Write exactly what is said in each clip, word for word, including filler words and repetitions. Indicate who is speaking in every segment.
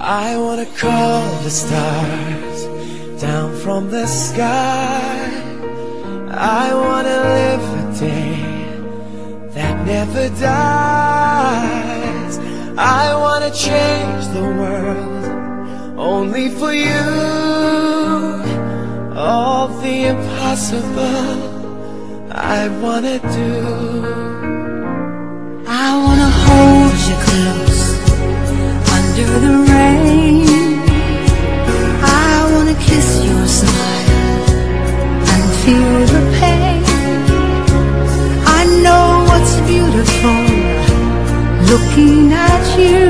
Speaker 1: I wanna call the stars down from the sky. I wanna live a day that never dies. I wanna change the world only for you. All the impossible I wanna do.
Speaker 2: I wanna hold you close under the rain. I wanna kiss your smile and feel the pain. I know what's beautiful looking at you.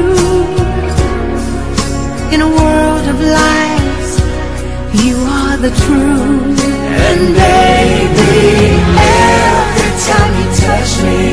Speaker 2: In a world of lies, you are the truth.
Speaker 1: And baby, every time you touch me,